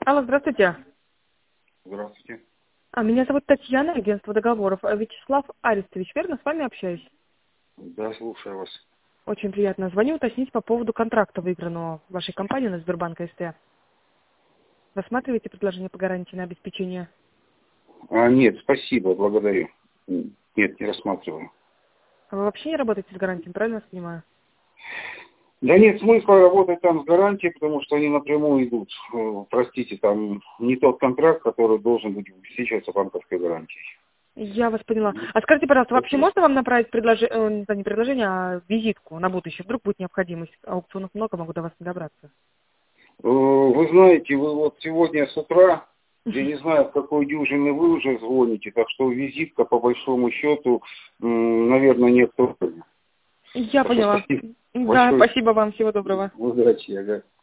Алло, здравствуйте. Здравствуйте. Меня зовут Татьяна, агентство договоров. Вячеслав Арестович, верно? С вами общаюсь. Да, слушаю вас. Очень приятно. Звоню уточнить по поводу контракта, выигранного в вашей компании на Сбербанк СТ. Рассматриваете предложение по гарантии на обеспечение? Нет, спасибо, благодарю. Нет, не рассматриваю. А вы вообще не работаете с гарантией, правильно я понимаю? Да нет смысла работать там с гарантией, потому что они напрямую идут. Простите, там не тот контракт, который должен быть обеспечиваться банковской гарантией. Я вас поняла. А скажите, пожалуйста, вообще можно вам направить предложение, не предложение, а визитку на будущее? Вдруг будет необходимость. Аукционов много, могу до вас не добраться. Вы знаете, вы вот сегодня с утра, я не знаю, в какой дюжине вы уже звоните, так что визитка по большому счету, наверное, не актуальна. Я Так что поняла. спасибо Да, большое. спасибо вам. Всего доброго. Удачи, ага.